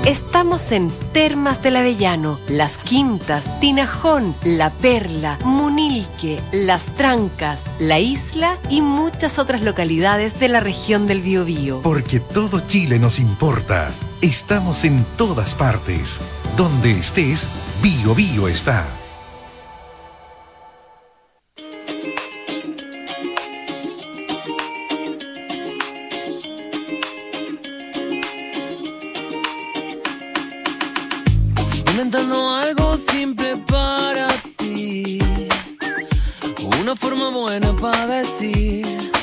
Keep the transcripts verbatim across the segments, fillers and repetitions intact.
Estamos en Termas del Avellano, Las Quintas, Tinajón, La Perla, Munilque, Las Trancas, La Isla y muchas otras localidades de la región del Biobío. Porque todo Chile nos importa. Estamos en todas partes. Donde estés, Biobío está. Inventando algo simple para ti, una forma buena para decir: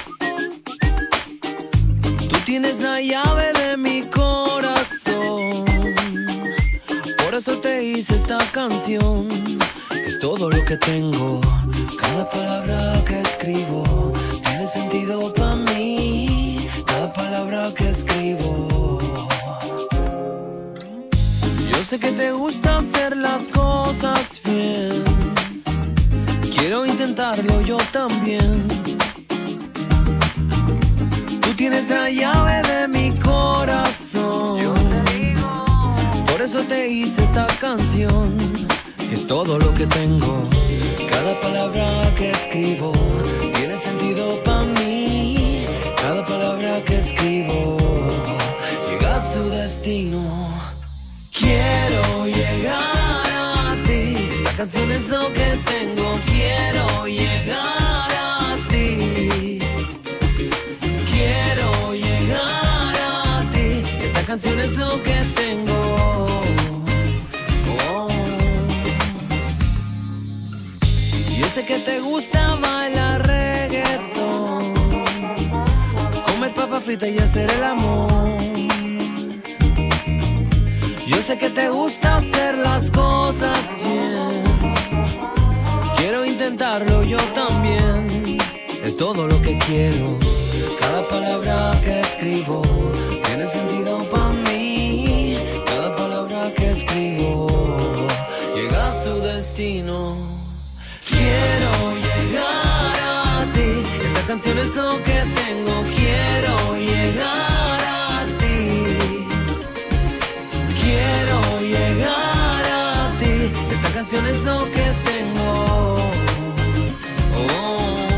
tú tienes la llave de mi corazón. Por eso te hice esta canción, que es todo lo que tengo. Cada palabra que escribo tiene sentido para mí. Cada palabra que escribo. Yo sé que te gusta hacer las cosas bien. Quiero intentarlo yo también. Tú tienes la llave de mi corazón. Yo te digo. Por eso te hice esta canción, que es todo lo que tengo. Cada palabra que escribo tiene sentido para mí. Cada palabra que escribo llega a su destino. Quiero llegar a ti. Esta canción es lo que tengo. Quiero llegar a ti. Quiero llegar a ti. Esta canción es lo que tengo. Oh. Yo sé que te gusta bailar reggaetón, comer papa frita y hacer el amor. Yo sé que te gusta hacer las cosas bien. Quiero intentarlo yo también. Es todo lo que quiero. Cada palabra que escribo tiene sentido para mí. Cada palabra que escribo llega a su destino. Quiero llegar a ti. Esta canción es lo que tengo. Quiero llegar a ti. Quiero llegar a ti. Esta canción es lo que tengo. Oh.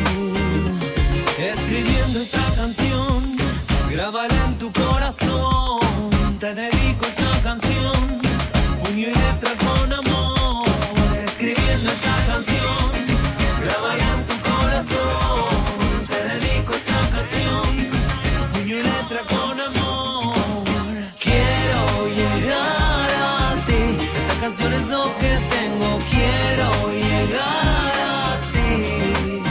Escribiendo esta canción, grábala en tu corazón. Te dedico esta canción, puño y letra con amor. Escribiendo esta canción, grábala en tu corazón. Te dedico esta canción, puño y letra con amor. Esta canción es lo que tengo. Quiero llegar a ti.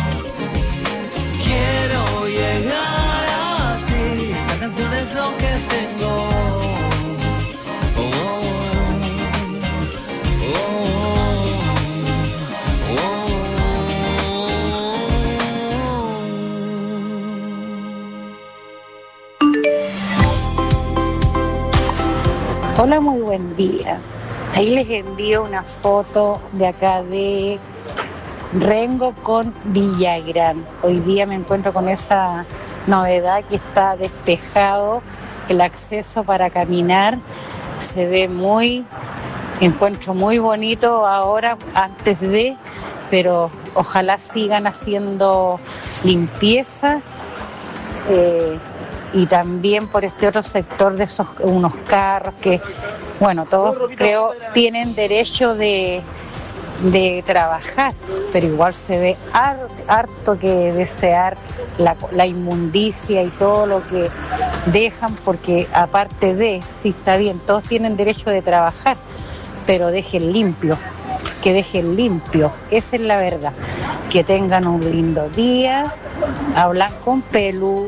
Quiero llegar a ti. Esta canción es lo que tengo. Oh, oh, oh, oh. Hola, muy buen día. Ahí les envío una foto de acá de Rengo con Villagrán. Hoy día me encuentro con esa novedad que está despejado el acceso para caminar. Se ve muy, encuentro muy bonito ahora, antes de, pero ojalá sigan haciendo limpieza. Eh, y también por este otro sector de esos unos carros que, bueno, todos creo tienen derecho de, de trabajar, pero igual se ve harto, harto que desear la, la inmundicia y todo lo que dejan, porque aparte de, sí está bien, todos tienen derecho de trabajar, pero dejen limpio, que dejen limpio, esa es la verdad. Que tengan un lindo día. Hablan con Pelu.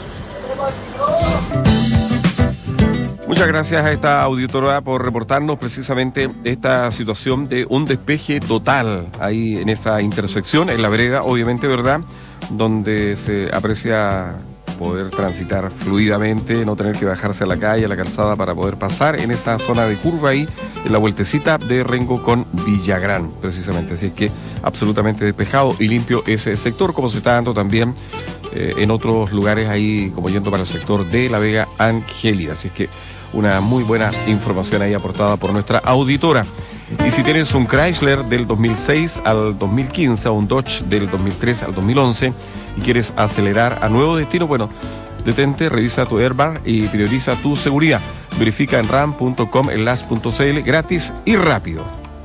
Muchas gracias a esta auditora por reportarnos precisamente esta situación de un despeje total ahí en esa intersección, en la vereda, obviamente, ¿verdad?, donde se aprecia poder transitar fluidamente, no tener que bajarse a la calle, a la calzada para poder pasar en esa zona de curva ahí, en la vueltecita de Rengo con Villagrán, precisamente. Así es que absolutamente despejado y limpio ese sector, como se está dando también eh, en otros lugares ahí, como yendo para el sector de La Vega Angélida. Así es que una muy buena información ahí aportada por nuestra auditora. Y si tienes un Chrysler del dos mil seis al dos mil quince o un Dodge del dos mil trece al dos mil once y quieres acelerar a nuevo destino, bueno, detente, revisa tu airbag y prioriza tu seguridad. Verifica en ram punto com slash punto cl, gratis y rápido.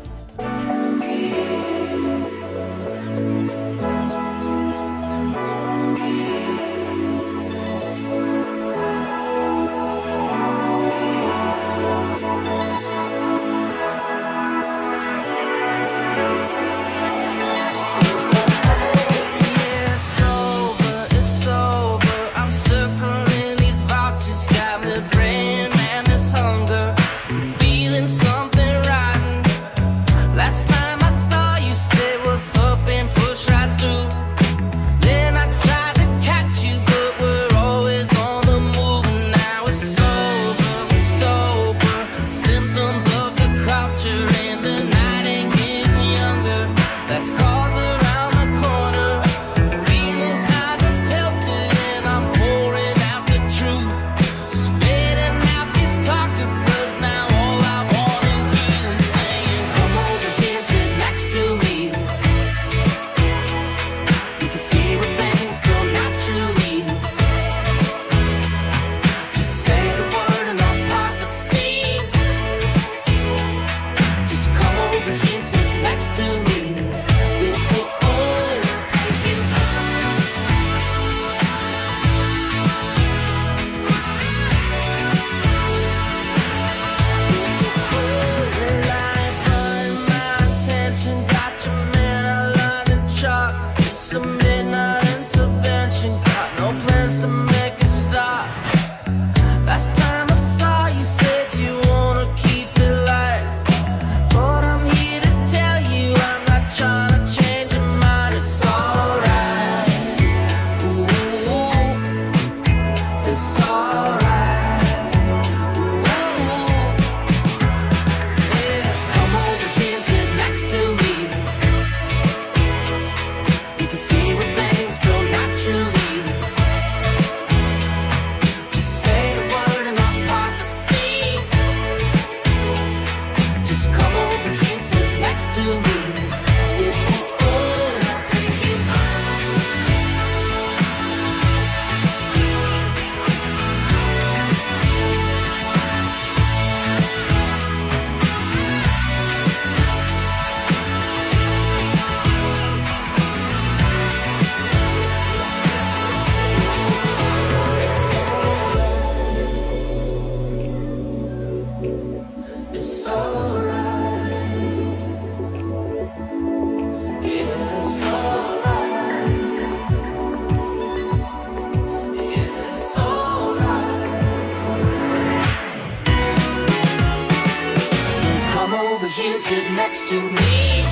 sit next to me.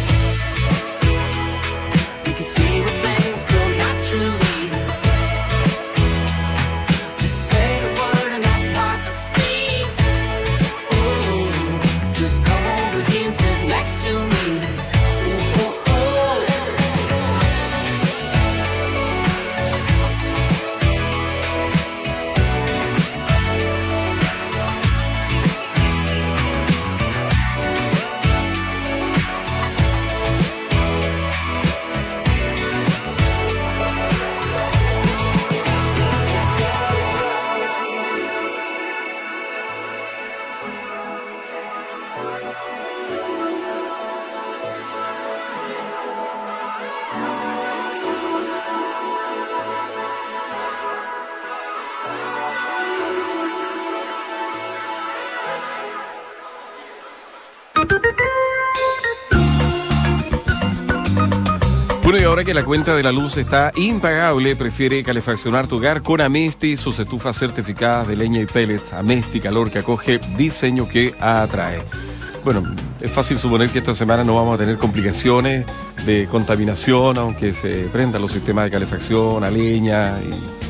We can see where things go naturally. Just say the word and I'll part the sea. Ooh, just come over here and sit next to me. Ooh, ooh, Bueno, y ahora que la cuenta de la luz está impagable, prefiere calefaccionar tu hogar con Amesti, sus estufas certificadas de leña y pellets. Amesti, calor que acoge, diseño que atrae. Bueno, es fácil suponer que esta semana no vamos a tener complicaciones de contaminación, aunque se prendan los sistemas de calefacción a leña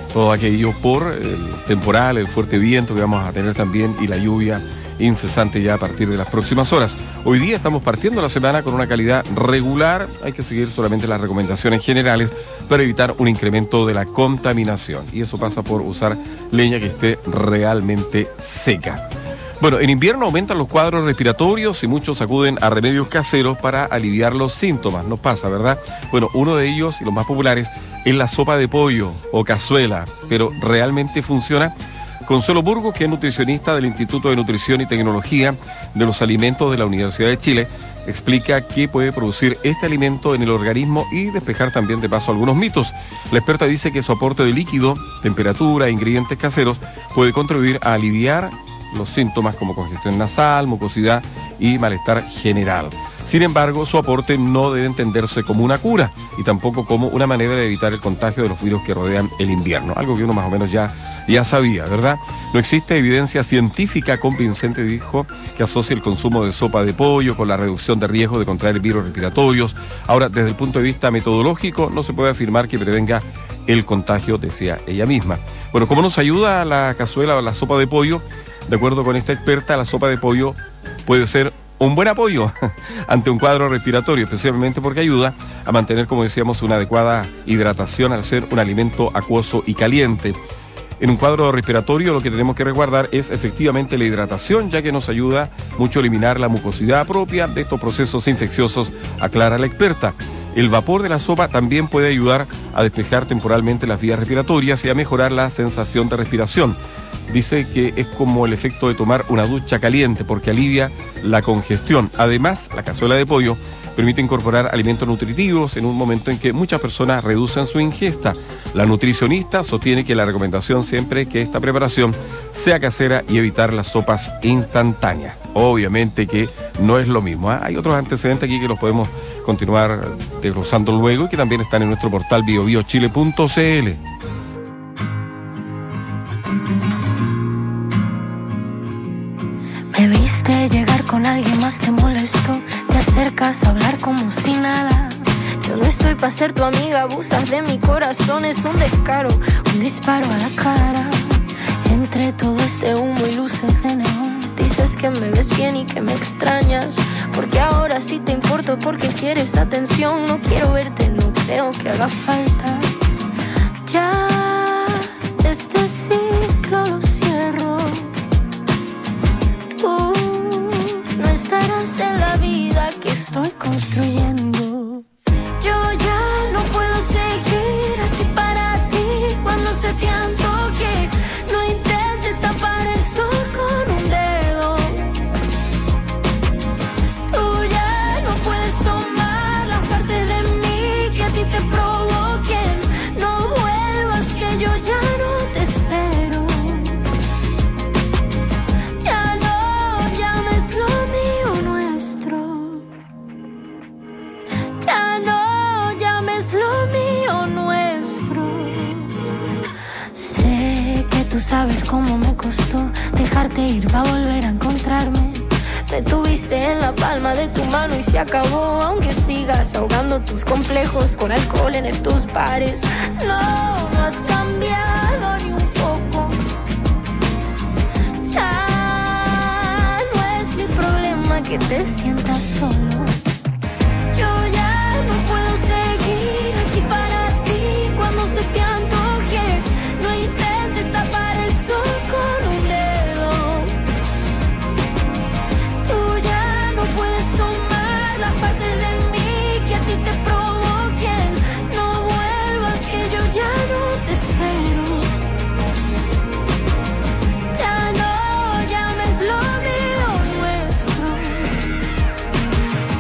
todo aquello por el temporal, el fuerte viento que vamos a tener también y la lluvia incesante ya a partir de las próximas horas. Hoy día estamos partiendo la semana con una calidad regular, hay que seguir solamente las recomendaciones generales para evitar un incremento de la contaminación, y eso pasa por usar leña que esté realmente seca. Bueno, en invierno aumentan los cuadros respiratorios y muchos acuden a remedios caseros para aliviar los síntomas. Nos pasa, ¿verdad? Bueno, uno de ellos y los más populares es la sopa de pollo o cazuela, pero ¿realmente funciona? Consuelo Burgos, que es nutricionista del Instituto de Nutrición y Tecnología de los Alimentos de la Universidad de Chile, explica qué puede producir este alimento en el organismo y despejar también de paso algunos mitos. La experta dice que su aporte de líquido, temperatura e ingredientes caseros puede contribuir a aliviar los síntomas como congestión nasal, mucosidad y malestar general. Sin embargo, su aporte no debe entenderse como una cura y tampoco como una manera de evitar el contagio de los virus que rodean el invierno, algo que uno más o menos ya, ya sabía, ¿verdad? No existe evidencia científica convincente, dijo, que asocie el consumo de sopa de pollo con la reducción de riesgo de contraer virus respiratorios. Ahora, desde el punto de vista metodológico, no se puede afirmar que prevenga el contagio, decía ella misma. Bueno, ¿cómo nos ayuda la cazuela o la sopa de pollo? De acuerdo con esta experta, la sopa de pollo puede ser un buen apoyo ante un cuadro respiratorio, especialmente porque ayuda a mantener, como decíamos, una adecuada hidratación al ser un alimento acuoso y caliente. En un cuadro respiratorio lo que tenemos que resguardar es efectivamente la hidratación, ya que nos ayuda mucho a eliminar la mucosidad propia de estos procesos infecciosos, aclara la experta. El vapor de la sopa también puede ayudar a despejar temporalmente las vías respiratorias y a mejorar la sensación de respiración. Dice que es como el efecto de tomar una ducha caliente porque alivia la congestión. Además, la cazuela de pollo permite incorporar alimentos nutritivos en un momento en que muchas personas reducen su ingesta. La nutricionista sostiene que la recomendación siempre es que esta preparación sea casera y evitar las sopas instantáneas. Obviamente que no es lo mismo, ¿eh? Hay otros antecedentes aquí que los podemos continuar desglosando luego y que también están en nuestro portal bio bio chile punto c l. Me viste llegar con alguien más, te molestó. Te acercas a hablar como si nada. Yo no estoy para ser tu amiga, abusas de mi corazón. Es un descaro, un disparo a la cara. Entre todo este humo y luces de neón, dices que me ves bien y que me extrañas, porque ahora sí te importo, porque quieres atención. No quiero verte, no creo que haga falta. Ya este ciclo lo cierro. Tú no estarás en la vida que estoy construyendo. Yo ya no puedo seguir aquí para ti cuando se te antoje. No intentes tapar el sol con un dedo. Tú ya no puedes tomar las partes de mí que a ti te provoquen. No vuelvas, que yo ya no te espero. Ya no llames lo mío nuestro. Ya no llames lo mío nuestro. Sé que tú sabes cómo me costó dejarte ir para volver a encontrarme. Me tuviste en la palma de tu mano y se acabó. Aunque sigas ahogando tus complejos con alcohol en estos bares, no, no has cambiado ni un poco. Ya no es mi problema que te sientas solo. Yo ya no puedo seguir aquí para ti cuando se te antoje. No intentes tapar el sol con un dedo. Tú ya no puedes tomar las partes de mí que a ti te provoquen. No vuelvas, que yo ya no te espero. Ya no llames lo mío nuestro.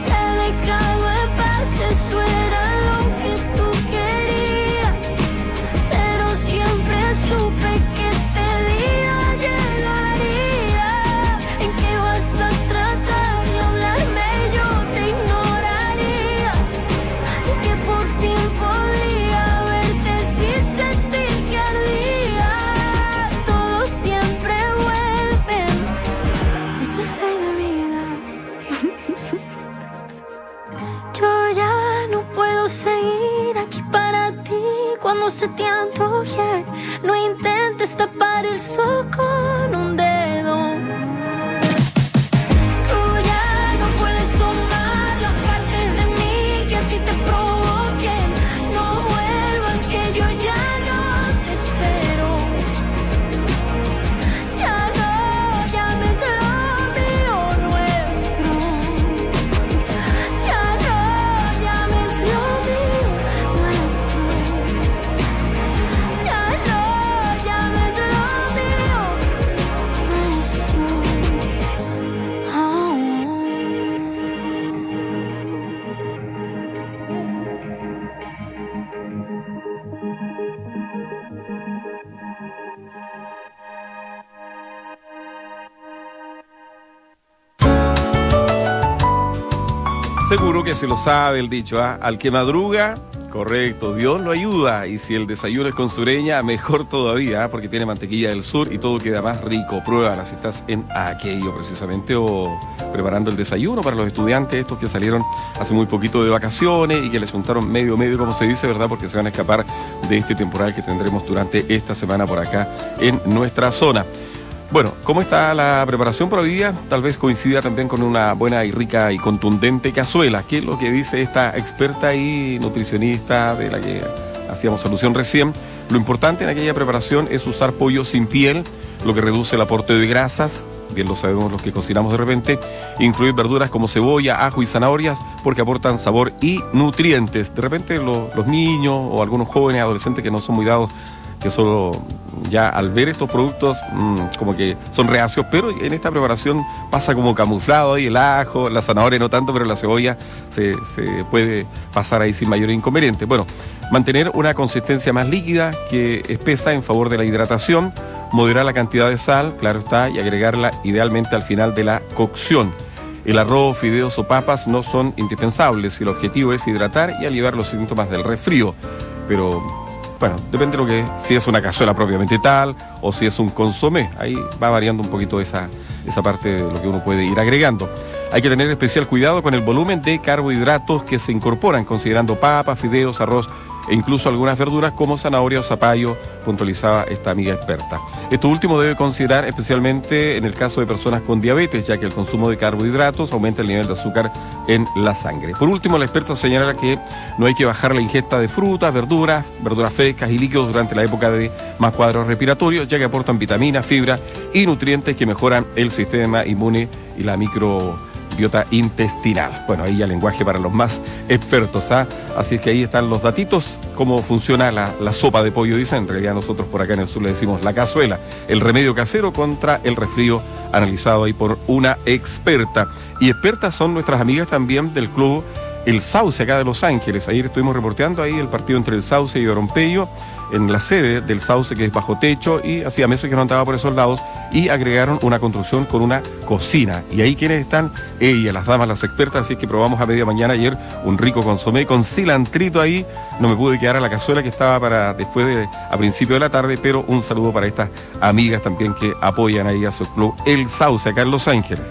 Seguro que se lo sabe el dicho, ¿ah? Al que madruga, correcto, Dios lo ayuda. Y si el desayuno es con sureña, mejor todavía, ¿ah? Porque tiene mantequilla del sur y todo queda más rico. Pruébala si estás en aquello precisamente o preparando el desayuno para los estudiantes estos que salieron hace muy poquito de vacaciones y que les juntaron medio medio, como se dice, ¿verdad? Porque se van a escapar de este temporal que tendremos durante esta semana por acá en nuestra zona. Bueno, ¿cómo está la preparación por hoy día? Tal vez coincida también con una buena y rica y contundente cazuela. ¿Qué es lo que dice esta experta y nutricionista de la que hacíamos alusión recién? Lo importante en aquella preparación es usar pollo sin piel, lo que reduce el aporte de grasas, bien lo sabemos los que cocinamos de repente, incluir verduras como cebolla, ajo y zanahorias, porque aportan sabor y nutrientes. De repente lo, los niños o algunos jóvenes, adolescentes que no son muy dados, que solo ya al ver estos productos mmm, como que son reacios, pero en esta preparación pasa como camuflado ahí el ajo, la zanahoria no tanto, pero la cebolla se, se puede pasar ahí sin mayor inconveniente. Bueno, mantener una consistencia más líquida que espesa en favor de la hidratación, moderar la cantidad de sal, claro está, y agregarla idealmente al final de la cocción. El arroz, fideos o papas no son indispensables y el objetivo es hidratar y aliviar los síntomas del resfrío, pero bueno, depende de lo que, si es una cazuela propiamente tal o si es un consomé. Ahí va variando un poquito esa, esa parte de lo que uno puede ir agregando. Hay que tener especial cuidado con el volumen de carbohidratos que se incorporan, considerando papas, fideos, arroz e incluso algunas verduras como zanahoria o zapallo, puntualizaba esta amiga experta. Esto último debe considerar especialmente en el caso de personas con diabetes, ya que el consumo de carbohidratos aumenta el nivel de azúcar en la sangre. Por último, la experta señala que no hay que bajar la ingesta de frutas, verduras, verduras frescas y líquidos durante la época de más cuadros respiratorios, ya que aportan vitaminas, fibra y nutrientes que mejoran el sistema inmune y la microbiota intestinal. Bueno, ahí ya lenguaje para los más expertos, ¿ah? Así es que ahí están los datitos, cómo funciona la, la sopa de pollo, dicen. En realidad nosotros por acá en el sur le decimos la cazuela, el remedio casero contra el resfrío, analizado ahí por una experta. Y expertas son nuestras amigas también del club El Sauce, acá de Los Ángeles. Ayer estuvimos reporteando ahí el partido entre el Sauce y Orompeyo, en la sede del Sauce, que es bajo techo, y hacía meses que no andaba por esos lados, y agregaron una construcción con una cocina. Y ahí quienes están, ellas, las damas, las expertas, así que probamos a media mañana ayer un rico consomé con cilantrito ahí. No me pude quedar a la cazuela que estaba para después de, a principio de la tarde, pero un saludo para estas amigas también que apoyan ahí a su club El Sauce, acá en Los Ángeles.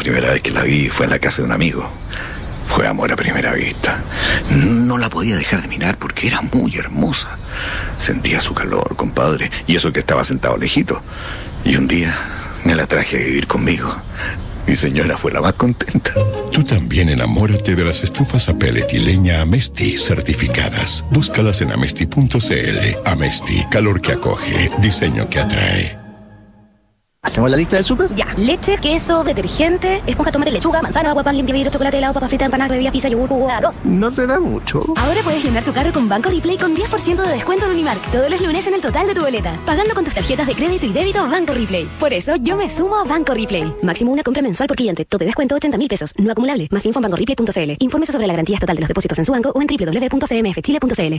primera vez que la vi fue en la casa de un amigo. Fue amor a primera vista. No la podía dejar de mirar porque era muy hermosa. Sentía su calor, compadre, y eso que estaba sentado lejito. Y un día me la traje a vivir conmigo. Mi señora fue la más contenta. Tú también enamórate de las estufas a pellet y leña Amesti certificadas. Búscalas en amesti punto cl. Amesti, calor que acoge, diseño que atrae. ¿Hacemos la lista del súper? Ya. Leche, queso, detergente, esponja, tomate, lechuga, manzana, agua, pan, limpia vidrio, chocolate, helado, papa frita, empanada, bebida, pizza, yogur, jugo, arroz. No se da mucho. Ahora puedes llenar tu carro con Banco Replay con diez por ciento de descuento en Unimark todos los lunes en el total de tu boleta. Pagando con tus tarjetas de crédito y débito Banco Replay. Por eso yo me sumo a Banco Replay. Máximo una compra mensual por cliente. Tope descuento ochenta mil pesos. No acumulable. Más info en banco replay punto cl. Infórmese sobre la garantía estatal de los depósitos en su banco o en doble u doble u doble u punto c m f chile punto c l.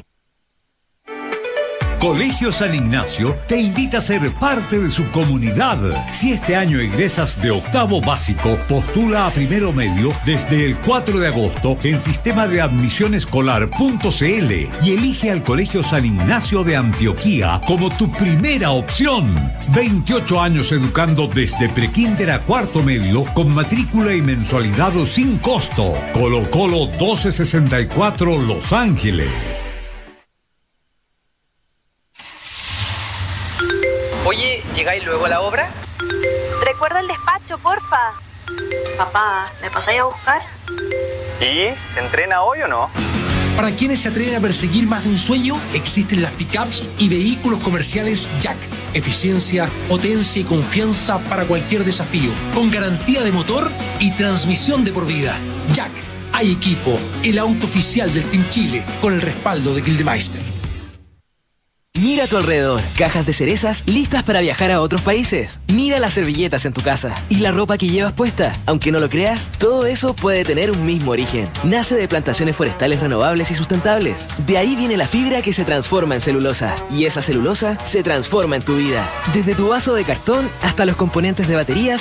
Colegio San Ignacio te invita a ser parte de su comunidad. Si este año egresas de octavo básico, postula a primero medio desde el cuatro de agosto en sistema de admisión escolar punto c l y elige al Colegio San Ignacio de Antioquía como tu primera opción. veintiocho años educando desde prekinder a cuarto medio con matrícula y mensualidad sin costo. Colo Colo doce sesenta y cuatro Los Ángeles. Oye, ¿llegáis luego a la obra? Recuerda el despacho, porfa. Papá, ¿me pasáis a buscar? ¿Y? ¿Se entrena hoy o no? Para quienes se atreven a perseguir más de un sueño, existen las pickups y vehículos comerciales Jack. Eficiencia, potencia y confianza para cualquier desafío, con garantía de motor y transmisión de por vida. Jack, hay equipo, el auto oficial del Team Chile, con el respaldo de Gildemeister. Mira a tu alrededor, cajas de cerezas listas para viajar a otros países. Mira las servilletas en tu casa y la ropa que llevas puesta. Aunque no lo creas, todo eso puede tener un mismo origen. Nace de plantaciones forestales renovables y sustentables. De ahí viene la fibra que se transforma en celulosa. Y esa celulosa se transforma en tu vida. Desde tu vaso de cartón hasta los componentes de baterías